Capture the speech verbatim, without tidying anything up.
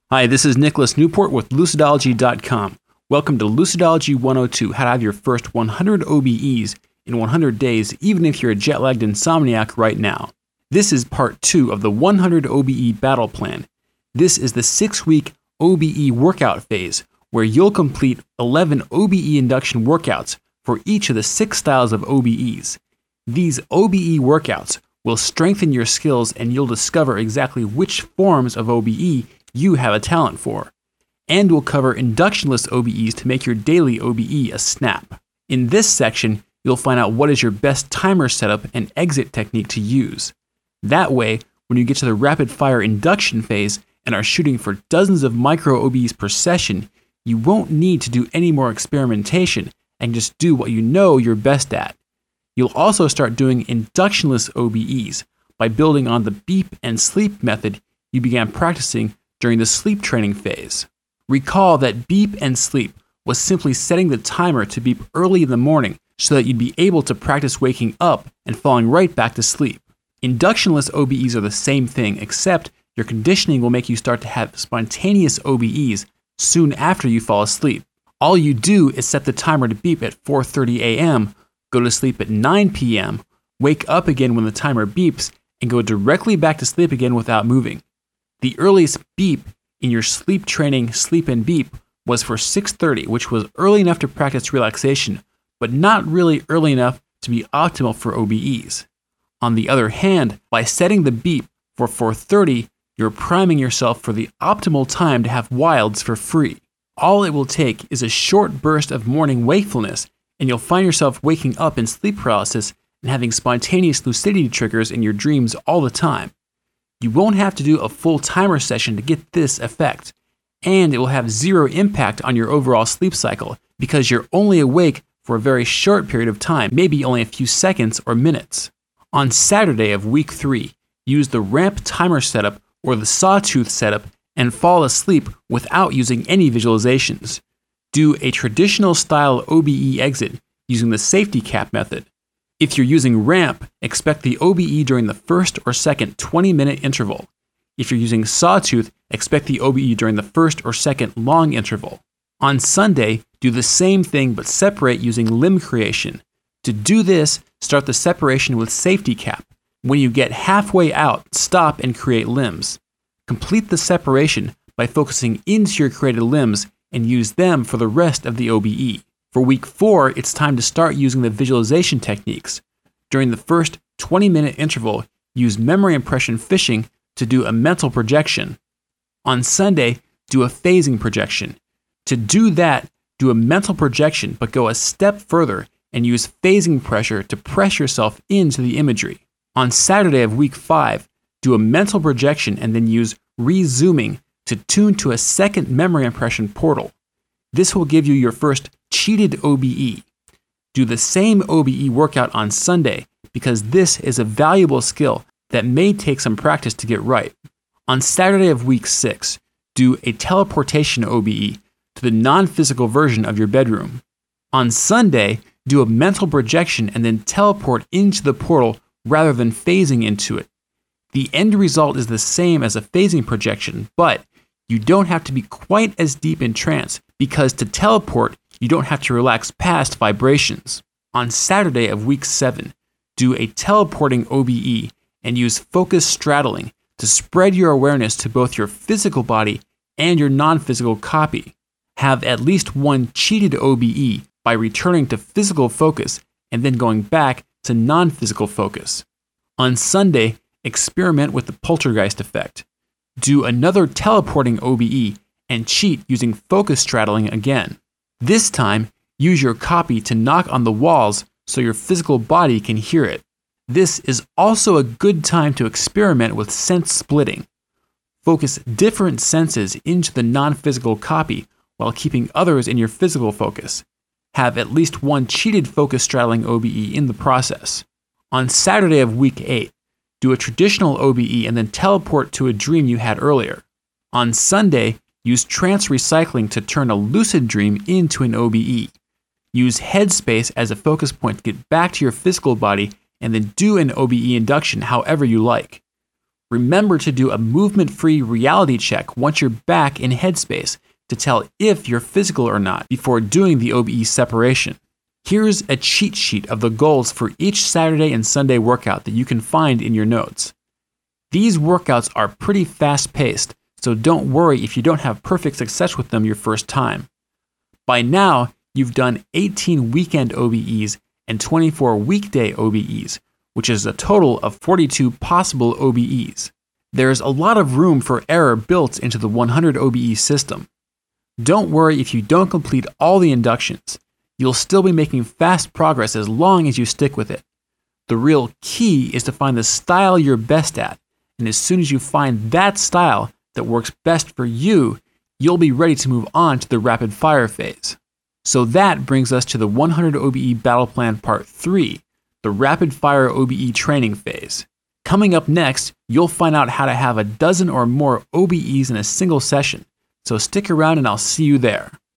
Hi, this is Nicholas Newport with Lucidology dot com. Welcome to Lucidology one oh two, how to have your first one hundred O B Es in one hundred days, even if you're a jet-lagged insomniac right now. This is part two of the one hundred O B E battle plan. This is the six-week O B E workout phase, where you'll complete eleven O B E induction workouts for each of the six styles of O B Es. These O B E workouts will strengthen your skills, and you'll discover exactly which forms of O B E you have a talent for. And we'll cover inductionless O B Es to make your daily O B E a snap. In this section, you'll find out what is your best timer setup and exit technique to use. That way, when you get to the rapid fire induction phase and are shooting for dozens of micro O B Es per session, you won't need to do any more experimentation and just do what you know you're best at. You'll also start doing inductionless O B Es by building on the beep and sleep method you began practicing during the sleep training phase. Recall that beep and sleep was simply setting the timer to beep early in the morning so that you'd be able to practice waking up and falling right back to sleep. Inductionless O B Es are the same thing, except your conditioning will make you start to have spontaneous O B Es soon after you fall asleep. All you do is set the timer to beep at four thirty a.m., go to sleep at nine p.m., wake up again when the timer beeps, and go directly back to sleep again without moving. The earliest beep in your sleep training sleep and beep was for six thirty, which was early enough to practice relaxation, but not really early enough to be optimal for O B Es. On the other hand, by setting the beep for four thirty, you're priming yourself for the optimal time to have wilds for free. All it will take is a short burst of morning wakefulness, and you'll find yourself waking up in sleep paralysis and having spontaneous lucidity triggers in your dreams all the time. You won't have to do a full timer session to get this effect, and it will have zero impact on your overall sleep cycle because you're only awake for a very short period of time, maybe only a few seconds or minutes. On Saturday of week three, use the ramp timer setup or the sawtooth setup and fall asleep without using any visualizations. Do a traditional style O B E exit using the safety cap method. If you're using ramp, expect the O B E during the first or second twenty-minute interval. If you're using sawtooth, expect the O B E during the first or second long interval. On Sunday, do the same thing but separate using limb creation. To do this, start the separation with safety cap. When you get halfway out, stop and create limbs. Complete the separation by focusing into your created limbs and use them for the rest of the O B E. For week four, it's time to start using the visualization techniques. During the first twenty-minute interval, use memory impression fishing to do a mental projection. On Sunday, do a phasing projection. To do that, do a mental projection, but go a step further and use phasing pressure to press yourself into the imagery. On Saturday of week five, do a mental projection and then use re-zooming to tune to a second memory impression portal. This will give you your first cheated O B E. Do the same O B E workout on Sunday because this is a valuable skill that may take some practice to get right. On Saturday of week six, do a teleportation O B E to the non-physical version of your bedroom. On Sunday, do a mental projection and then teleport into the portal rather than phasing into it. The end result is the same as a phasing projection, but you don't have to be quite as deep in trance because to teleport, you don't have to relax past vibrations. On Saturday of week seven, do a teleporting O B E and use focus straddling to spread your awareness to both your physical body and your non-physical copy. Have at least one cheated O B E by returning to physical focus and then going back to non-physical focus. On Sunday, experiment with the poltergeist effect. Do another teleporting O B E and cheat using focus straddling again. This time, use your copy to knock on the walls so your physical body can hear it. This is also a good time to experiment with sense splitting. Focus different senses into the non-physical copy while keeping others in your physical focus. Have at least one cheated focus straddling O B E in the process. On Saturday of week eight, do a traditional O B E and then teleport to a dream you had earlier. On Sunday, use trance recycling to turn a lucid dream into an O B E. Use headspace as a focus point to get back to your physical body and then do an O B E induction however you like. Remember to do a movement-free reality check once you're back in Headspace to tell if you're physical or not before doing the O B E separation. Here's a cheat sheet of the goals for each Saturday and Sunday workout that you can find in your notes. These workouts are pretty fast-paced, so don't worry if you don't have perfect success with them your first time. By now, you've done eighteen weekend O B Es and twenty-four weekday O B Es, which is a total of forty-two possible O B Es. There's a lot of room for error built into the one hundred O B E system. Don't worry if you don't complete all the inductions. You'll still be making fast progress as long as you stick with it. The real key is to find the style you're best at, and as soon as you find that style that works best for you, you'll be ready to move on to the rapid fire phase. So that brings us to the one hundred O B E Battle Plan Part three, the rapid fire O B E training phase. Coming up next, you'll find out how to have a dozen or more O B Es in a single session. So stick around and I'll see you there.